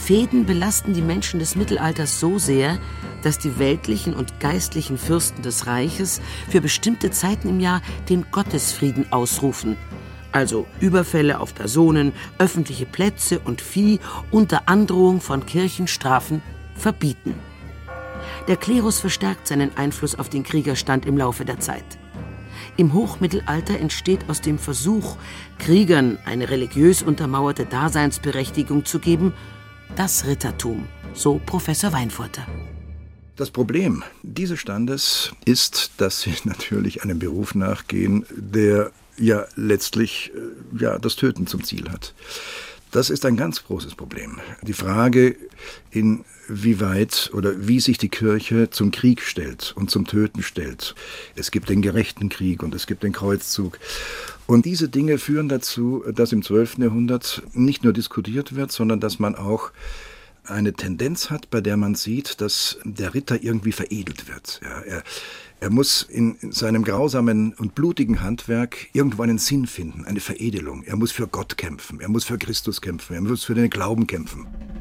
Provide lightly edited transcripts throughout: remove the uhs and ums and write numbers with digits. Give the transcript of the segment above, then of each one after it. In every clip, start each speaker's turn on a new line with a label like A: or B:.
A: Fehden belasten die Menschen des Mittelalters so sehr, dass die weltlichen und geistlichen Fürsten des Reiches für bestimmte Zeiten im Jahr den Gottesfrieden ausrufen. Also Überfälle auf Personen, öffentliche Plätze und Vieh unter Androhung von Kirchenstrafen verbieten. Der Klerus verstärkt seinen Einfluss auf den Kriegerstand im Laufe der Zeit. Im Hochmittelalter entsteht aus dem Versuch, Kriegern eine religiös untermauerte Daseinsberechtigung zu geben, das Rittertum, so Professor Weinfurter.
B: Das Problem dieses Standes ist, dass sie natürlich einem Beruf nachgehen, der ja letztlich das Töten zum Ziel hat. Das ist ein ganz großes Problem. Die Frage, inwieweit oder wie sich die Kirche zum Krieg stellt und zum Töten stellt. Es gibt den gerechten Krieg und es gibt den Kreuzzug. Und diese Dinge führen dazu, dass im 12. Jahrhundert nicht nur diskutiert wird, sondern dass man auch eine Tendenz hat, bei der man sieht, dass der Ritter irgendwie veredelt wird. Ja, er muss in seinem grausamen und blutigen Handwerk irgendwo einen Sinn finden, eine Veredelung. Er muss für Gott kämpfen, er muss für Christus kämpfen, er muss für den Glauben kämpfen.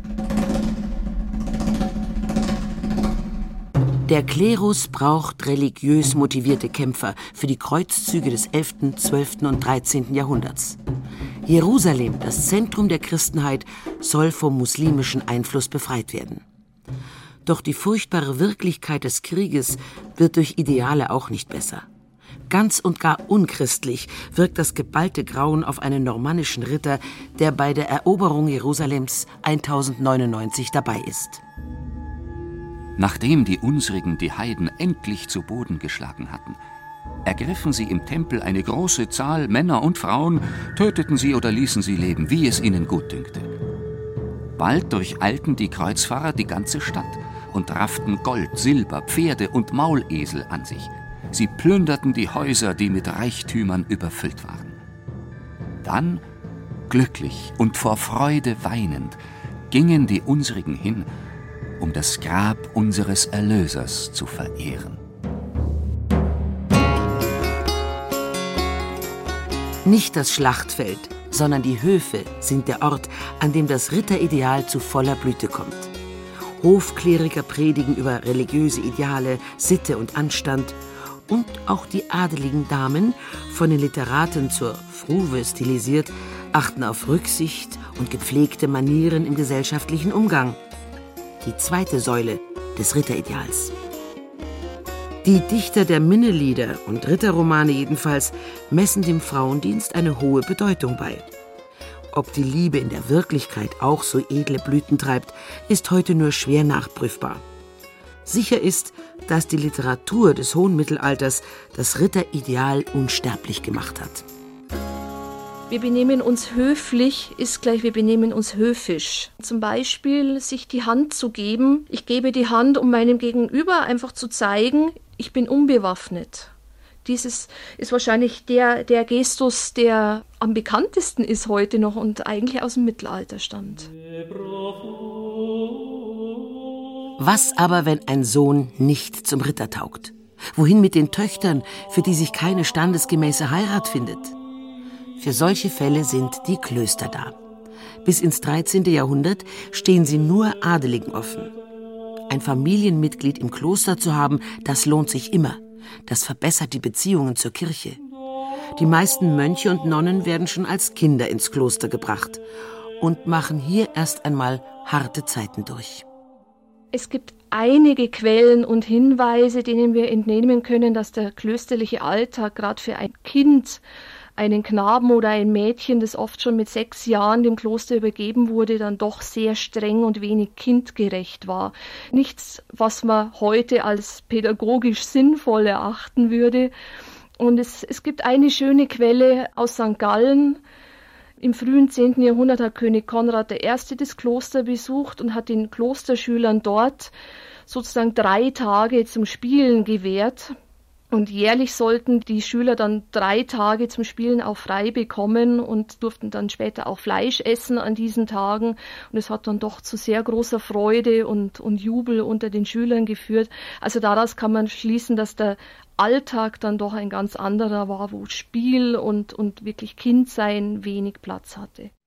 A: Der Klerus braucht religiös motivierte Kämpfer für die Kreuzzüge des 11., 12. und 13. Jahrhunderts. Jerusalem, das Zentrum der Christenheit, soll vom muslimischen Einfluss befreit werden. Doch die furchtbare Wirklichkeit des Krieges wird durch Ideale auch nicht besser. Ganz und gar unchristlich wirkt das geballte Grauen auf einen normannischen Ritter, der bei der Eroberung Jerusalems 1099 dabei ist.
C: Nachdem die Unsrigen die Heiden endlich zu Boden geschlagen hatten, ergriffen sie im Tempel eine große Zahl Männer und Frauen, töteten sie oder ließen sie leben, wie es ihnen gutdünkte. Bald durcheilten die Kreuzfahrer die ganze Stadt und rafften Gold, Silber, Pferde und Maulesel an sich. Sie plünderten die Häuser, die mit Reichtümern überfüllt waren. Dann, glücklich und vor Freude weinend, gingen die Unsrigen hin, um das Grab unseres Erlösers zu verehren.
A: Nicht das Schlachtfeld, sondern die Höfe sind der Ort, an dem das Ritterideal zu voller Blüte kommt. Hofkleriker predigen über religiöse Ideale, Sitte und Anstand. Und auch die adeligen Damen, von den Literaten zur Frouve stilisiert, achten auf Rücksicht und gepflegte Manieren im gesellschaftlichen Umgang. Die zweite Säule des Ritterideals. Die Dichter der Minnelieder und Ritterromane jedenfalls messen dem Frauendienst eine hohe Bedeutung bei. Ob die Liebe in der Wirklichkeit auch so edle Blüten treibt, ist heute nur schwer nachprüfbar. Sicher ist, dass die Literatur des hohen Mittelalters das Ritterideal unsterblich gemacht hat.
D: Wir benehmen uns höflich ist gleich, wir benehmen uns höfisch. Zum Beispiel sich die Hand zu geben. Ich gebe die Hand, um meinem Gegenüber einfach zu zeigen, ich bin unbewaffnet. Dieses ist wahrscheinlich der Gestus, der am bekanntesten ist heute noch und eigentlich aus dem Mittelalter stammt.
A: Was aber, wenn ein Sohn nicht zum Ritter taugt? Wohin mit den Töchtern, für die sich keine standesgemäße Heirat findet? Für solche Fälle sind die Klöster da. Bis ins 13. Jahrhundert stehen sie nur Adeligen offen. Ein Familienmitglied im Kloster zu haben, das lohnt sich immer. Das verbessert die Beziehungen zur Kirche. Die meisten Mönche und Nonnen werden schon als Kinder ins Kloster gebracht und machen hier erst einmal harte Zeiten durch.
D: Es gibt einige Quellen und Hinweise, denen wir entnehmen können, dass der klösterliche Alltag gerade für ein Kind, einen Knaben oder ein Mädchen, das oft schon mit 6 Jahren dem Kloster übergeben wurde, dann doch sehr streng und wenig kindgerecht war. Nichts, was man heute als pädagogisch sinnvoll erachten würde. Und es gibt eine schöne Quelle aus St. Gallen. Im frühen 10. Jahrhundert hat König Konrad I. das Kloster besucht und hat den Klosterschülern dort sozusagen 3 Tage zum Spielen gewährt. Und jährlich sollten die Schüler dann 3 Tage zum Spielen auch frei bekommen und durften dann später auch Fleisch essen an diesen Tagen. Und es hat dann doch zu sehr großer Freude und Jubel unter den Schülern geführt. Also daraus kann man schließen, dass der Alltag dann doch ein ganz anderer war, wo Spiel und wirklich Kindsein wenig Platz hatte.